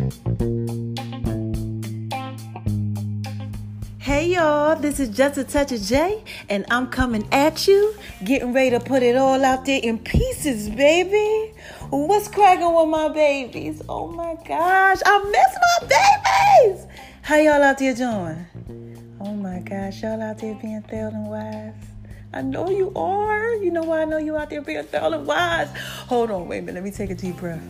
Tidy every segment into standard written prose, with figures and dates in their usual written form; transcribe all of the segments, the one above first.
Hey y'all, this is Just a Touch of J, and I'm coming at you, getting ready to put it all out there in pieces, baby. What's cracking with my babies? Oh my gosh, I miss my babies. How y'all out there doing? Oh my gosh, y'all out there being thorough and wise? I know you are. You know why I know you out there being thorough and wise? Hold on, wait a minute. Let me take a deep breath.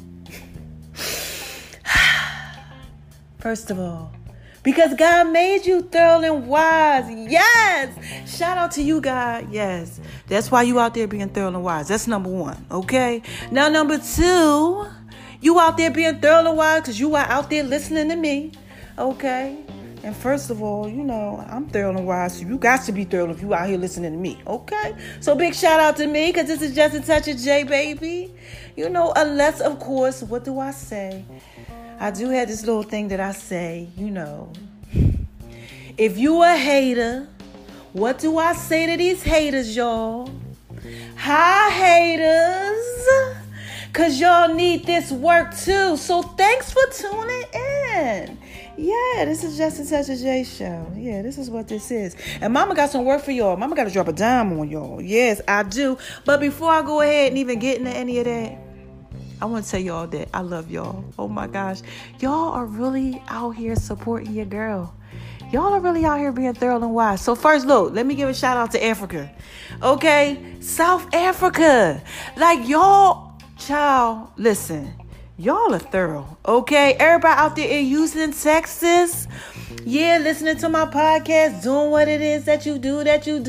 First of all, because God made you thorough and wise. Yes. Shout out to you, God. Yes. That's why you out there being thorough and wise. That's number one. Okay. Now, number two, you out there being thorough and wise because you are out there listening to me. Okay. And first of all, you know, I'm thorough and wise. So you got to be thorough if you out here listening to me. Okay. So big shout out to me because this is Just a Touch of J, baby. You know, unless, of course, what do I say? I do have this little thing that I say, you know. If you a hater, what do I say to these haters, y'all? Hi, haters. Because y'all need this work, too. So thanks for tuning in. Yeah, this is Just a Touch of J show. Yeah, this is what this is. And Mama got some work for y'all. Mama got to drop a dime on y'all. Yes, I do. But before I go ahead and even get into any of that, I want to tell y'all that I love y'all. Oh my gosh. Y'all are really out here supporting your girl. Y'all are really out here being thorough and wise. So first, look, let me give a shout out to Africa. Okay? South Africa. Like y'all, child, listen. Y'all are thorough. Okay? Everybody out there in Houston, Texas. Yeah, listening to my podcast, doing what it is that you do.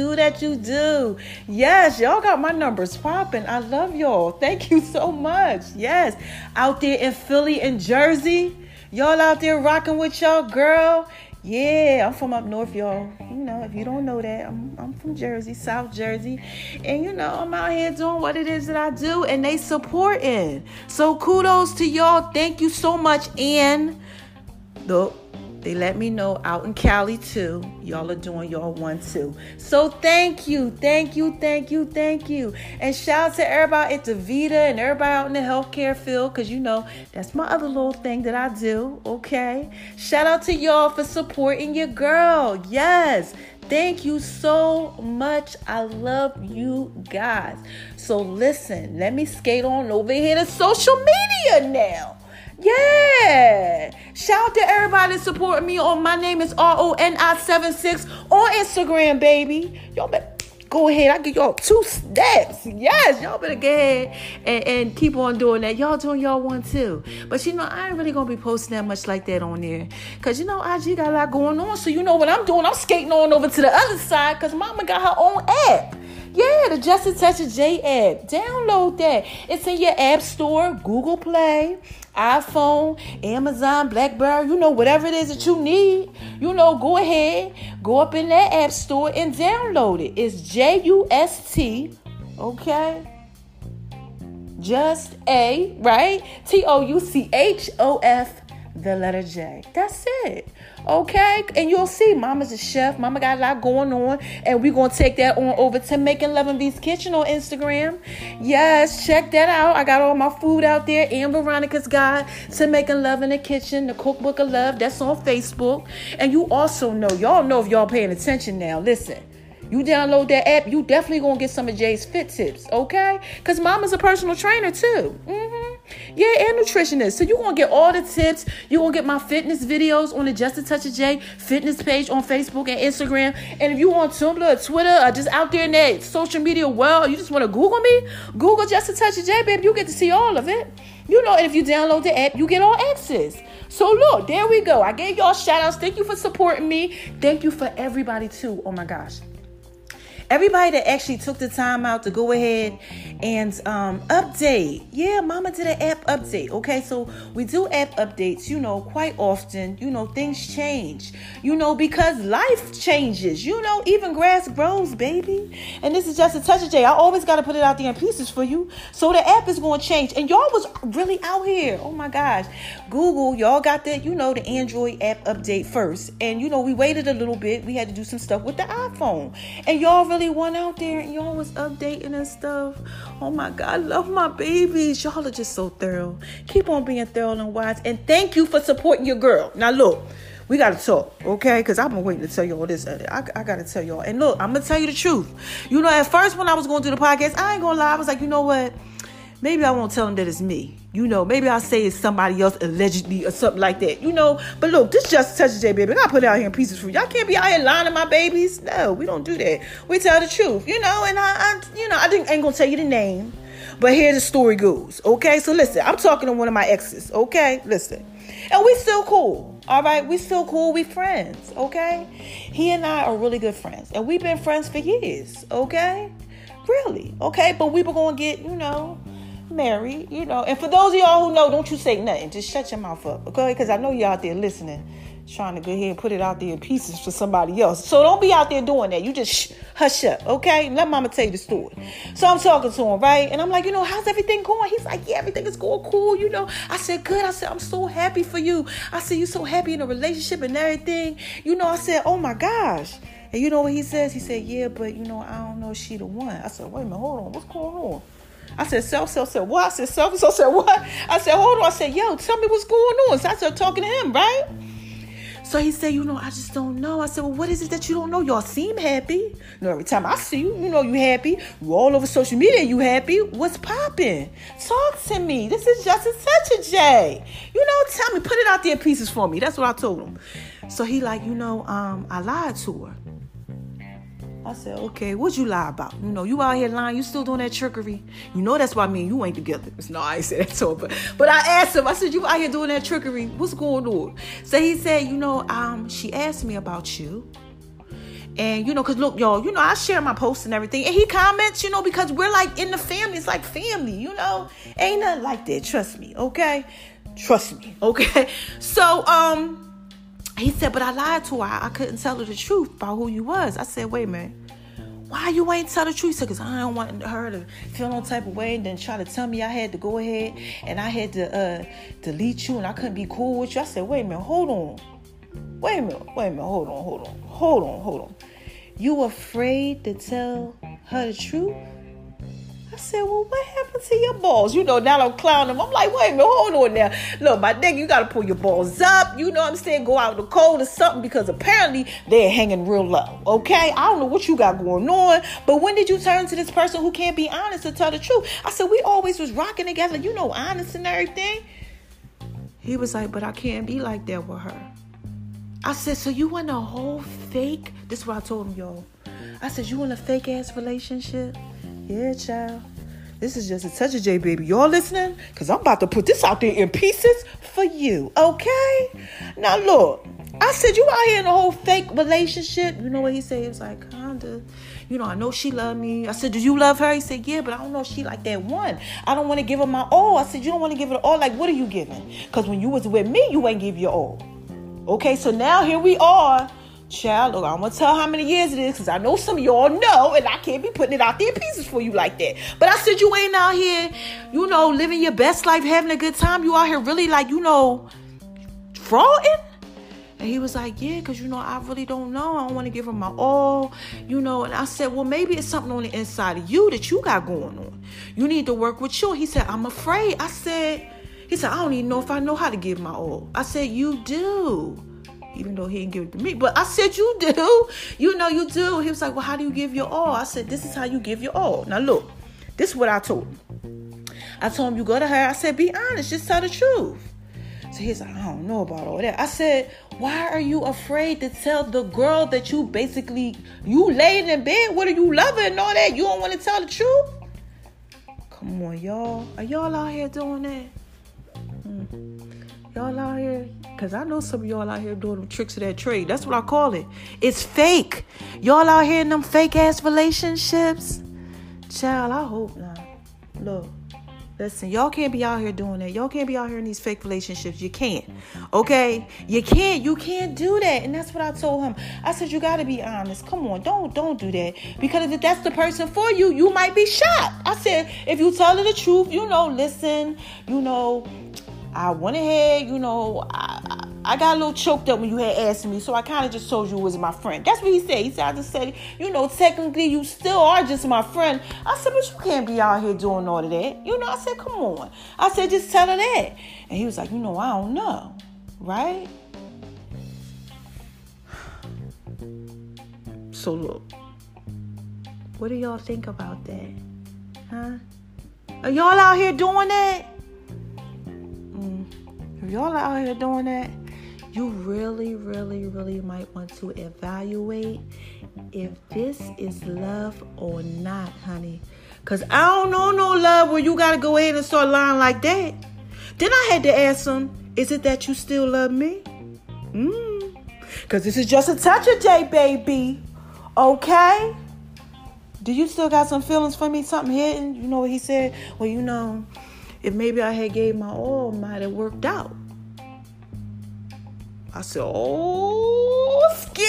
Yes, y'all got my numbers popping. I love y'all. Thank you so much. Yes, out there in Philly and Jersey, y'all out there rocking with y'all girl. Yeah, I'm from up north, y'all. You know, if you don't know that, I'm from Jersey, South Jersey. And, you know, I'm out here doing what it is that I do, and they supporting. So kudos to y'all. Thank you so much. And look, they let me know out in Cali, too. Y'all are doing y'all one, too. So thank you. And shout out to everybody at DaVita and everybody out in the healthcare field, because, you know, that's my other little thing that I do, okay? Shout out to y'all for supporting your girl. Yes. Thank you so much. I love you guys. So listen, let me skate on over here to social media now. Yeah. Shout out to everybody that supporting me on My Name is RONI76 on Instagram, baby. Y'all better go ahead. I give y'all 2 steps. Yes, y'all better go ahead and keep on doing that. Y'all doing y'all one too. But you know, I ain't really gonna be posting that much like that on there. Cause you know, IG got a lot going on. So you know what I'm doing? I'm skating on over to the other side because Mama got her own app. Yeah, the Just a Touch of J app. Download that. It's in your app store, Google Play, iPhone, Amazon, BlackBerry, you know, whatever it is that you need. You know, go ahead, go up in that app store and download it. It's JUST, okay? Just A, right? TOUCHOF, the letter J. That's it. Okay, and you'll see Mama's a chef. Mama got a lot going on, and we're going to take that on over to Making Love and V's Kitchen on Instagram. Yes, check that out. I got all my food out there. And Veronica's Guide to Making Love in the Kitchen, the Cookbook of Love. That's on Facebook. And you also know, y'all know if y'all paying attention now. Listen, you download that app, you definitely going to get some of Jay's fit tips, okay? Because Mama's a personal trainer, too. Yeah, and nutritionist. So you're going to get all the tips. You're going to get my fitness videos on the Just a Touch of J fitness page on Facebook and Instagram. And if you want Tumblr or Twitter or just out there in that social media world, you just want to Google me, Google Just a Touch of J, baby. You get to see all of it. You know, and if you download the app, you get all access. So look, there we go. I gave y'all shout outs. Thank you for supporting me. Thank you for everybody too. Oh my gosh. Everybody that actually took the time out to go ahead and update. Yeah, Mama did an app update. Okay, so we do app updates, you know, quite often. You know, things change, you know, because life changes. You know, even grass grows, baby. And this is Just a Touch of J. I always got to put it out there in pieces for you. So the app is going to change. And y'all was really out here. Oh, my gosh. Google, y'all got the, you know, the Android app update first. And, you know, we waited a little bit. We had to do some stuff with the iPhone. And y'all really really went out there and y'all was updating and stuff. Oh my God, I love my babies. Y'all are just so thorough. Keep on being thorough and wise. And thank you for supporting your girl. Now look, we got to talk, okay? Because I've been waiting to tell you all this. I got to tell y'all. And look, I'm going to tell you the truth. You know, at first when I was going to do the podcast, I ain't going to lie. I was like, you know what? Maybe I won't tell them that it's me. You know, maybe I'll say it's somebody else allegedly or something like that. You know, but look, this just Touch J, baby. I gotta put it out here in pieces for you. Y'all can't be out here lying to my babies. No, we don't do that. We tell the truth, you know, and I ain't gonna tell you the name, but here the story goes. Okay, so listen, I'm talking to one of my exes. Okay, listen, and we still cool. All right, we still cool. We friends. Okay, he and I are really good friends, and we've been friends for years. Okay, really. Okay, but we were gonna get, you know, married, you know. And for those of y'all who know, don't you say nothing. Just shut your mouth up, okay? Because I know you're out there listening, trying to go ahead and put it out there in pieces for somebody else. So don't be out there doing that. You just hush up, okay? Let mama tell you the story. So I'm talking to him, right? And I'm like, you know, how's everything going? He's like, yeah, everything is going cool, you know. I said, good. I said, I'm so happy for you. I said, you so happy in a relationship and everything. You know, I said, oh my gosh. And you know what he says? He said, yeah, but you know, I don't know if she the one. I said, wait a minute, hold on. What's going on? I said, self, what? I said, self, said, what? I said, hold on. I said, yo, tell me what's going on. So I started talking to him, right? So he said, you know, I just don't know. I said, well, what is it that you don't know? Y'all seem happy. You know, every time I see you, you know you happy. You all over social media, you happy. What's popping? Talk to me. This is just Touch a J. You know, tell me, put it out there in pieces for me. That's what I told him. So he like, you know, I lied to her. I said, okay, what'd you lie about? You know, you out here lying. You still doing that trickery. You know that's why me and you ain't together. No, I ain't said that to him. But I asked him. I said, you out here doing that trickery. What's going on? So he said, you know, she asked me about you. And, you know, because look, y'all, you know, I share my posts and everything. And he comments, you know, because we're like in the family. It's like family, you know. Ain't nothing like that. Trust me, okay? Trust me, okay? So, he said, but I lied to her. I couldn't tell her the truth about who you was. I said, wait a minute. Why you ain't tell the truth? He said, because I don't want her to feel no type of way and then try to tell me I had to go ahead and I had to delete you and I couldn't be cool with you. I said, wait a minute, hold on. Wait a minute, hold on. You afraid to tell her the truth? I said, well, what happened to your balls? You know, now I'm clowning them. I'm like, wait a minute, hold on now. Look, my nigga, you got to pull your balls up. You know what I'm saying? Go out in the cold or something because apparently they're hanging real low, okay? I don't know what you got going on, but when did you turn to this person who can't be honest to tell the truth? I said, we always was rocking together, you know, honest and everything. He was like, but I can't be like that with her. I said, so you in a whole fake? This is what I told him, y'all. I said, you in a fake-ass relationship? Yeah, child. This is just Touch a J, baby. Y'all listening? Because I'm about to put this out there in pieces for you, okay? Now, look. I said, you out here in a whole fake relationship. You know what he said? He was like, kinda. You know, I know she loved me. I said, do you love her? He said, yeah, but I don't know if she like that one. I don't want to give her my all. I said, you don't want to give it all? Like, what are you giving? Because when you was with me, you ain't give your all. Okay, so now here we are. Child, look, I'm going to tell how many years it is because I know some of y'all know and I can't be putting it out there in pieces for you like that. But I said, you ain't out here, you know, living your best life, having a good time. You out here really like, you know, frauding? And he was like, yeah, because, you know, I really don't know. I don't want to give her my all, you know. And I said, well, maybe it's something on the inside of you that you got going on. You need to work with you. He said, I'm afraid. He said, I don't even know if I know how to give my all. I said, you do. Even though he didn't give it to me. But I said, you do. You know you do. He was like, well, how do you give your all? I said, this is how you give your all. Now, look, this is what I told him. I told him, you go to her. I said, be honest. Just tell the truth. So he's like, I don't know about all that. I said, why are you afraid to tell the girl that you basically, you laid in bed with her, you love her and all that? You don't want to tell the truth? Come on, y'all. Are y'all out here doing that? Y'all out here, because I know some of y'all out here doing them tricks of that trade. That's what I call it. It's fake. Y'all out here in them fake-ass relationships. Child, I hope not. Look, listen, y'all can't be out here doing that. Y'all can't be out here in these fake relationships. You can't. Okay? You can't do that. And that's what I told him. I said, you got to be honest. Come on, don't do that. Because if that's the person for you, you might be shot. I said, if you tell her the truth, you know, listen, you know, I went ahead, I got a little choked up when you had asked me, so I kind of just told you it was my friend. That's what he said. He said, I just said, technically you still are just my friend. I said, but you can't be out here doing all of that. I said, come on. I said, just tell her that. And he was like, I don't know. Right? So look, what do y'all think about that? Huh? Are y'all out here doing that? If y'all out here doing that, you really, really, really might want to evaluate if this is love or not, honey. Because I don't know no love where you got to go ahead and start lying like that. Then I had to ask him, is it that you still love me? Because this is just a touch a day, baby. Okay? Do you still got some feelings for me? Something hidden? You know what he said? Well, if maybe I had gave my all, might have worked out. I said, oh,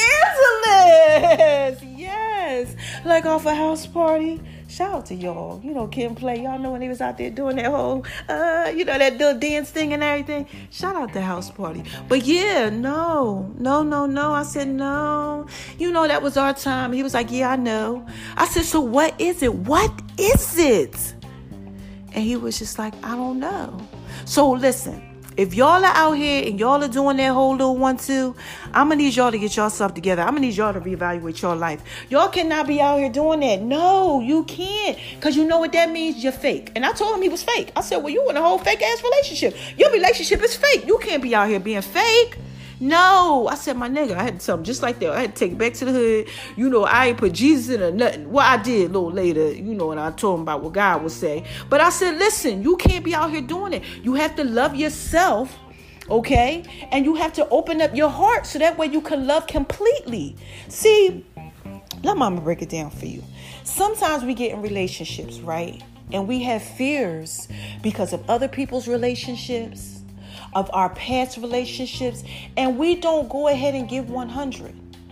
scandalous. Yes. Like off a house party. Shout out to y'all. Kid Play. Y'all know when he was out there doing that whole, that little dance thing and everything. Shout out the house party. But yeah, no. I said, no. That was our time. He was like, yeah, I know. I said, so what is it? What is it? And he was just like, I don't know. So listen. If y'all are out here and y'all are doing that whole little 1-2, I'm going to need y'all to get yourself together. I'm going to need y'all to reevaluate your life. Y'all cannot be out here doing that. No, you can't. Because you know what that means? You're fake. And I told him he was fake. I said, well, you in a whole fake-ass relationship. Your relationship is fake. You can't be out here being fake. No. I said, my nigga, I had to tell him just like that. I had to take it back to the hood. I ain't put Jesus in or nothing. Well, I did a little later, and I told him about what God would say. But I said, listen, you can't be out here doing it. You have to love yourself, okay? And you have to open up your heart so that way you can love completely. See, let mama break it down for you. Sometimes we get in relationships, right? And we have fears because of other people's relationships, of our past relationships, and we don't go ahead and give 100.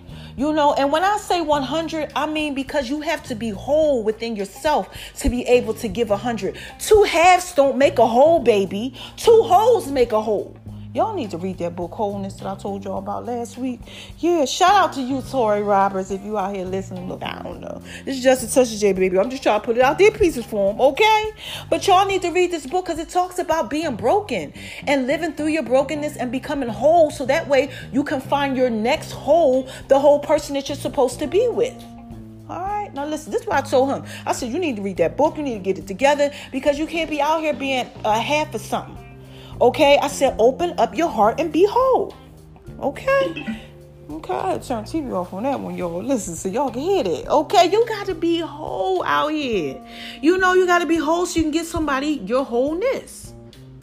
And when I say 100, I mean because you have to be whole within yourself to be able to give 100. 2 halves don't make a whole, baby. 2 wholes make a whole. Y'all need to read that book, Wholeness, that I told y'all about last week. Yeah, shout out to you, Tori Roberts, if you out here listening. Look, I don't know. This is just a touch of J, baby. I'm just trying to put it out there pieces form, okay? But y'all need to read this book because it talks about being broken and living through your brokenness and becoming whole so that way you can find your next whole, the whole person that you're supposed to be with. All right, now listen, this is what I told him. I said, you need to read that book. You need to get it together because you can't be out here being a half of something. Okay, I said, open up your heart and be whole. Okay, I had to turn TV off on that one, y'all. Listen, so y'all can hear that. Okay, you got to be whole out here. You got to be whole so you can get somebody your wholeness.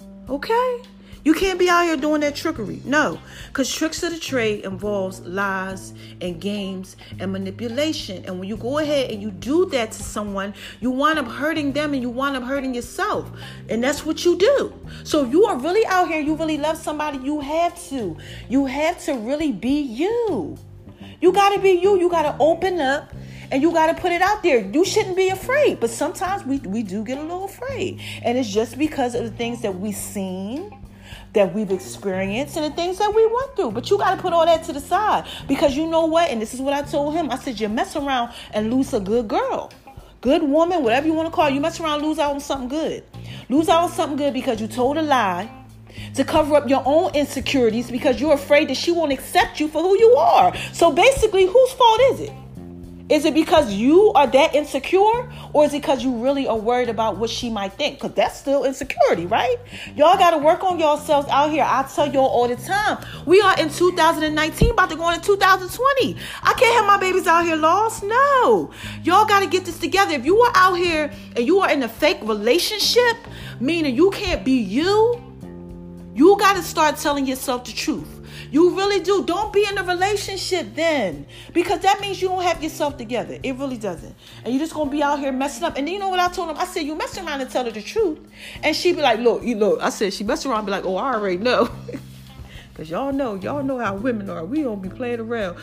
Okay? You can't be out here doing that trickery. No, because tricks of the trade involves lies and games and manipulation. And when you go ahead and you do that to someone, you wind up hurting them and you wind up hurting yourself. And that's what you do. So if you are really out here, you really love somebody, you have to. You have to really be you. You got to be you. You got to open up. And you got to put it out there. You shouldn't be afraid. But sometimes we do get a little afraid. And it's just because of the things that we've seen, that we've experienced, and the things that we went through. But you got to put all that to the side. Because you know what? And this is what I told him. I said, you mess around and lose a good girl. Good woman, whatever you want to call it. You mess around and lose out on something good. Lose out on something good because you told a lie to cover up your own insecurities because you're afraid that she won't accept you for who you are. So basically, whose fault is it? Is it because you are that insecure, or is it because you really are worried about what she might think? Because that's still insecurity, right? Y'all got to work on yourselves out here. I tell y'all all the time. We are in 2019, about to go into 2020. I can't have my babies out here lost. No. Y'all got to get this together. If you are out here and you are in a fake relationship, meaning you can't be you, you got to start telling yourself the truth. You really do. Don't be in a relationship then. Because that means you don't have yourself together. It really doesn't. And you're just going to be out here messing up. And then you know what I told him? I said, you mess around and tell her the truth. And she be like, look. I said, she mess around and be like, oh, I already know. Because y'all know how women are. We don't be playing around.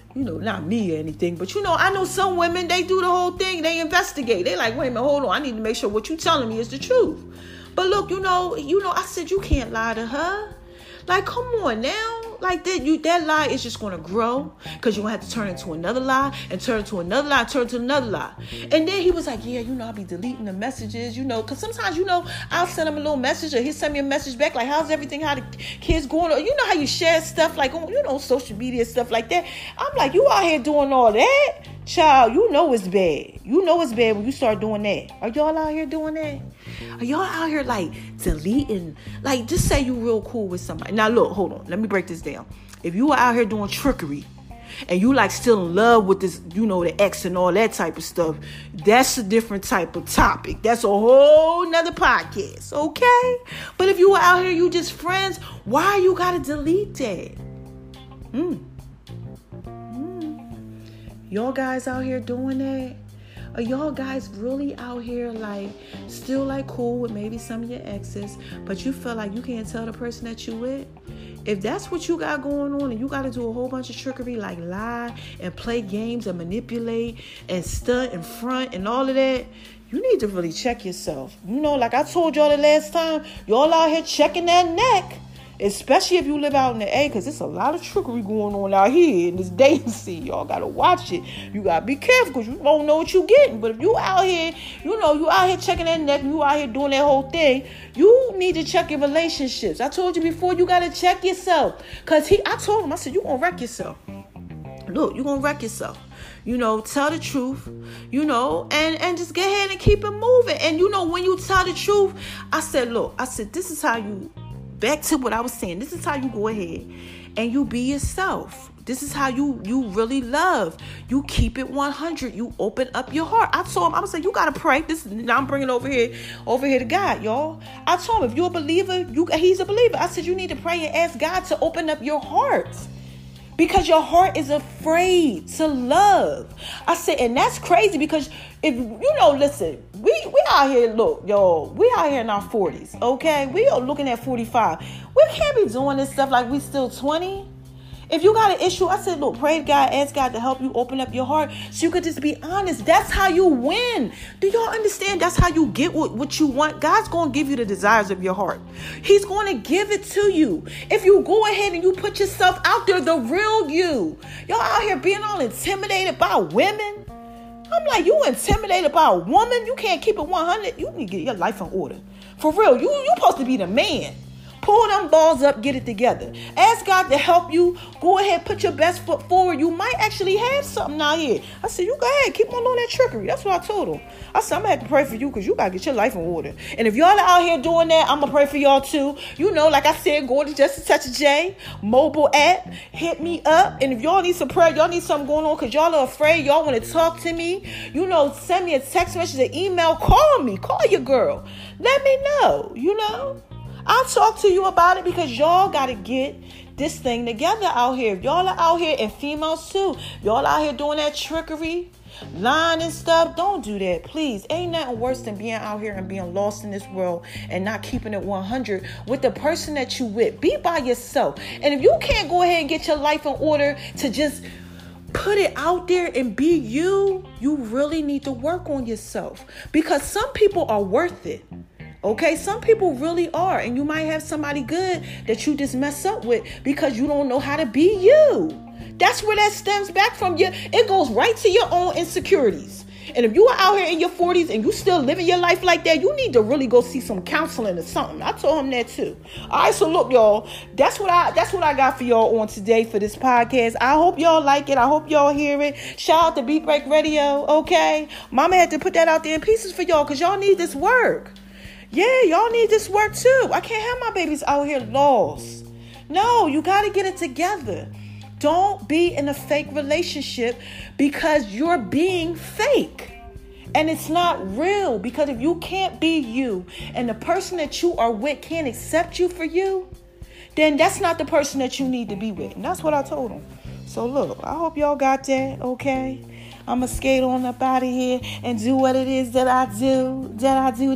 Not me or anything. But, I know some women, they do the whole thing. They investigate. They like, wait a minute, hold on. I need to make sure what you telling me is the truth. But look, I said you can't lie to her. Like, come on now. Like that lie is just going to grow because you're going to have to turn into another lie and turn to another lie, turn to another lie. And then he was like, yeah, I'll be deleting the messages, because sometimes, I'll send him a little message or he'll send me a message back like, how's everything, how the kids going? Or you know how you share stuff like, social media, stuff like that. I'm like, you out here doing all that? Child, it's bad. It's bad when you start doing that. Are y'all out here doing that? Are y'all out here like deleting? Like, just say you real cool with somebody. Now look, hold on. Let me break this down. If you are out here doing trickery and you like still in love with this, the ex and all that type of stuff, that's a different type of topic. That's a whole nother podcast, okay? But if you are out here, you just friends, why you gotta delete that? Y'all guys out here doing that? Are y'all guys really out here like still like cool with maybe some of your exes, but you feel like you can't tell the person that you with? If that's what you got going on and you got to do a whole bunch of trickery like lie and play games and manipulate and stunt and front and all of that, you need to really check yourself. Like I told y'all the last time, y'all out here checking that neck. Especially if you live out in the A, because there's a lot of trickery going on out here in this dating scene. Y'all got to watch it. You got to be careful because you don't know what you're getting. But if you out here, you out here checking that neck, you out here doing that whole thing, you need to check your relationships. I told you before, you got to check yourself. Because I told him, I said, you're going to wreck yourself. Look, you're going to wreck yourself. Tell the truth, and just get ahead and keep it moving. And, when you tell the truth, I said, this is how you... Back to what I was saying. This is how you go ahead and you be yourself. This is how you really love. You keep it 100. You open up your heart. I told him, I was saying, you got to pray. Now I'm bringing over here to God, y'all. I told him, if you're a believer, he's a believer. I said, you need to pray and ask God to open up your heart. Because your heart is afraid to love. I said, and that's crazy because if, listen, we out here, look, y'all, we out here in our 40s, okay? We are looking at 45. We can't be doing this stuff like we still 20. If you got an issue, I said, look, pray to God, ask God to help you open up your heart so you could just be honest. That's how you win. Do y'all understand? That's how you get what you want. God's going to give you the desires of your heart. He's going to give it to you. If you go ahead and you put yourself out there, the real you. Y'all out here being all intimidated by women. I'm like, you intimidated by a woman? You can't keep it 100. You need to get your life in order. For real, you supposed to be the man. Pull them balls up, get it together. Ask God to help you. Go ahead, put your best foot forward. You might actually have something out here. I said, you go ahead, keep on doing that trickery. That's what I told him. I said, I'm going to have to pray for you because you got to get your life in order. And if y'all are out here doing that, I'm going to pray for y'all too. Like I said, go to Just a Touch of J mobile app. Hit me up. And if y'all need some prayer, y'all need something going on because y'all are afraid, y'all want to talk to me, send me a text message, an email, call me. Call your girl. Let me know, I'll talk to you about it because y'all got to get this thing together out here. If y'all are out here, and females too, y'all out here doing that trickery, lying and stuff, don't do that, please. Ain't nothing worse than being out here and being lost in this world and not keeping it 100 with the person that you with. Be by yourself. And if you can't go ahead and get your life in order to just put it out there and be you really need to work on yourself because some people are worth it. Okay, some people really are, and you might have somebody good that you just mess up with because you don't know how to be you. That's where that stems back from. It goes right to your own insecurities. And if you are out here in your 40s and you still living your life like that, you need to really go see some counseling or something. I told him that too. All right, so look, y'all, that's what I got for y'all on today for this podcast. I hope y'all like it. I hope y'all hear it. Shout out to Beat Break Radio, okay? Mama had to put that out there in pieces for y'all because y'all need this work. Yeah, y'all need this work too. I can't have my babies out here lost. No, you got to get it together. Don't be in a fake relationship because you're being fake. And it's not real because if you can't be you and the person that you are with can't accept you for you, then that's not the person that you need to be with. And that's what I told them. So look, I hope y'all got that, okay? I'm going to skate on up out of here and do what it is that I do.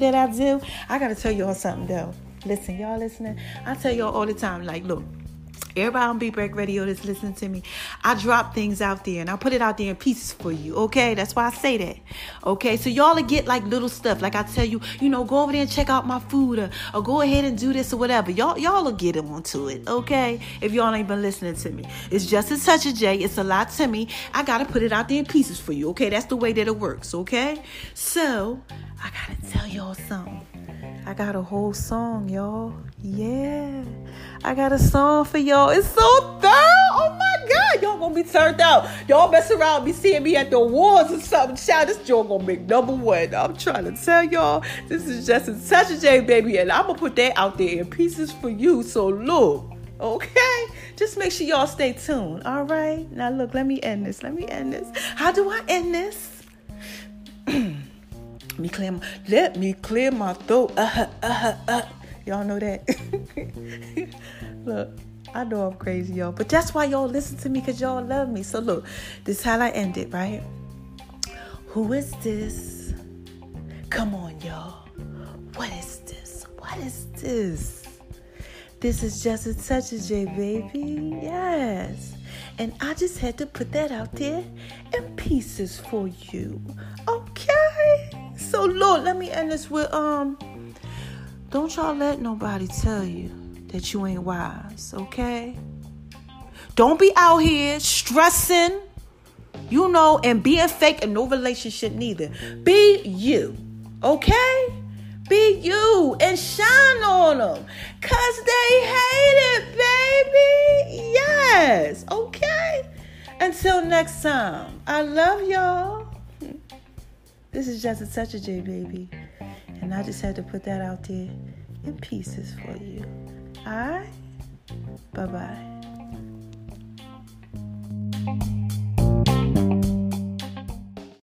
I got to tell y'all something, though. Listen, y'all listening? I tell y'all all the time, like, look, Everybody on Beat Break Radio that's listening to me, I drop things out there and I put it out there in pieces for you, okay? That's why I say that, okay? So y'all will get like little stuff. Like I tell you, go over there and check out my food or go ahead and do this or whatever. Y'all will get onto it, okay? If y'all ain't been listening to me. It's just a touch of J. It's a lot to me. I got to put it out there in pieces for you, okay? That's the way that it works, okay? So, I got to tell y'all something. I got a whole song, y'all. Yeah. I got a song for y'all. It's so thorough. Oh, my God. Y'all going to be turned out. Y'all mess around be seeing me at the awards or something. Child, this joint going to make number one. I'm trying to tell y'all, this is just a touch of J, baby. And I'm going to put that out there in pieces for you. So, look. Okay? Just make sure y'all stay tuned. All right? Now, look. Let me end this. How do I end this? Let me clear my throat. Y'all know that? Look, I know I'm crazy, y'all. But that's why y'all listen to me, because y'all love me. So look, this is how I end it, right? Who is this? Come on, y'all. What is this? This is just a touch of J, baby. Yes. And I just had to put that out there in pieces for you. Okay? So, Lord, let me end this with, don't y'all let nobody tell you that you ain't wise, okay? Don't be out here stressing, and being fake in no relationship neither. Be you, okay? Be you and shine on them, because they hate it, baby. Yes, okay? Until next time, I love y'all. This is just a touch of J, baby. And I just had to put that out there in pieces for you. All right? Bye-bye.